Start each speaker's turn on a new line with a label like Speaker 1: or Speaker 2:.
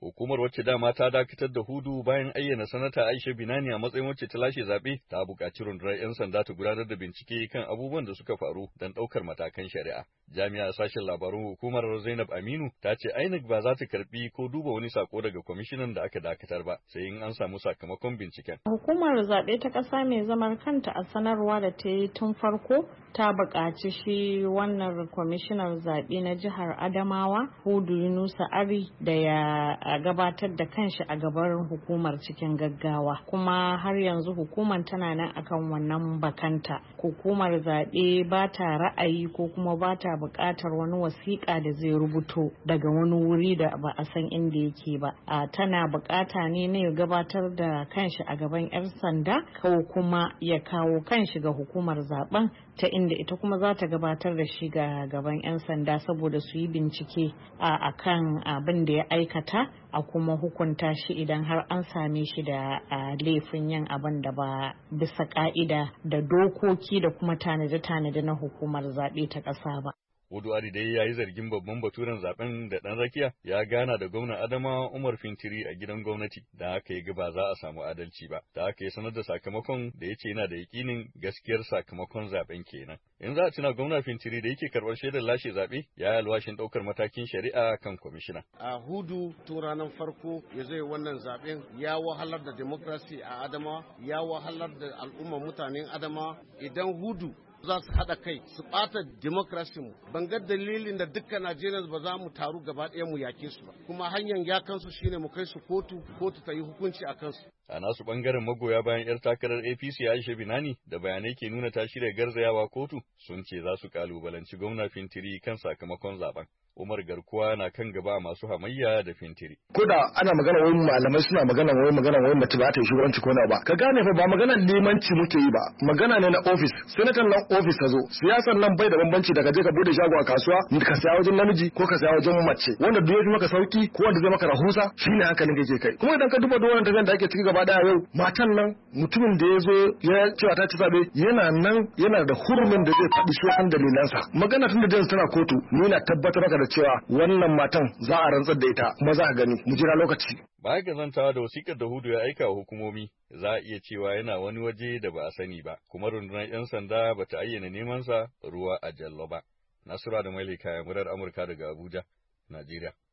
Speaker 1: Hukumar wacce dama ta dakatar da Hudu bayan ayyana sanata Aisha Binani a matsayin wacce ta lashe zaɓe ta buƙaci rundunar 'yan sanda ta gudanar da bincike kan abubuwan da suka faru don ɗaukar matakan shari'a. Jami'a sashen labarun hukumar Zainab Aminu ta ce INEC ba za ta karɓi ko duba wani sako daga kwamishinan da aka dakatar ba sai in an samu sakamakon binciken.
Speaker 2: Hukumar zaɓe ta ƙasa mai zaman kanta a sanarwa da ta yi tun farko ta buƙaci shi wannan kwamishinan zaɓe na jihar Adamawa Hudu Yunusa Ari da ya gabatar da kanshi a gaban hukumar cikin gaggawa, kuma har yanzu hukumar tana nan akan wannan bakanta. Hukumar zaɓe ba ta ra'ayi ko kuma ba ta buƙatar wani wasiƙa da zai rubuto daga wani wuri da ba a san inda yake ba. Tana buƙata ne ya gabatar da kanshi a gaban 'yan sanda ko kuma ya kawo kanshi ga hukumar zaben ta inda ita kuma za ta gabatar da shi ga gaban 'yan sanda saboda su yi bincike a kan abin da ya aikata a kuma hukunta shi idan har an same shi da laifin yin abin da ba bisa ka'ida da dokoki da kuma tanade-tanade na hukumar zaɓe ta ƙasa ba.
Speaker 1: Hudu Ari dai ya yi zargin babban baturen zaben da ɗan rakiya ya gana da gwamnan Adama Umar Fintiri a gidan gwamnati da haka ya ga ba za a samu adalci ba. Da haka ya sanar da sakamakon da ya ce yana da yakinin gaskiyar sakamakon zaben kenan. In za a tuna gwamna Fintiri da yake karɓar shaidar lashe zaɓe ya yi alwashin ɗaukar matakin shari'a kan kwamishina.
Speaker 3: A Hudu tun ranar farko ya zai wannan zaben ya wahalar da demokrasi a Adama, ya wahalar da al'ummar mutanen Adama. Idan Hudu za su haɗa kai su ɓata mu ban ga dalilin da dukkan Najeriya ba za mu taru gaba ɗaya mu yake su ba, kuma hanyar ya kansu shine mu kai su kotu ta yi hukunci a kansu.
Speaker 1: A nasu ɓangaren magoya bayan 'yar takarar APC Aisha Binani da bayanai ke nuna ta shirya garzayawa kotu sun ce za su kalubalanci gwamna Fintiri kan sakamakon zaben. Umar Garkuwa na kan gaba masu hamayya da Fintiri.
Speaker 4: Ko da ana magana wai malamai suna magana wai mace ba ta yi shugabanci ko na ba. Ka gane fa ba maganar limanci muke yi ba, magana ne na office. Sanatan nan office ta zo. Siyasan nan bai da bambanci daga je ka bude shago a kasuwa, ka saya wajen namiji ko ka saya wajen mace. Wanda duk yafi maka sauki ko wanda zai maka rahusa shine hankalin da ke kai. Kuma idan ka duba duk wannan tafiyar da ake ciki gaba daya yau, matan nan mutumin da ya zo ya cewa ta ci zabe yana da hurumin da zai faɗi su an dalilansa. Magana tun da tana kotu, ni na tabbatar maka da cewa wannan matan za a rantsar da ita kuma za a gani mu jira lokaci.
Speaker 1: Baya ga zantawa da wasikar da Hudu ya aika wa hukumomi, za a iya cewa yana wani waje da ba a sani ba, kuma rundunar 'yan sanda ba ta ayyana nemansa ruwa a jallo ba. Nasura da Maili Kaya, murar Amurka daga Abuja, Najeriya.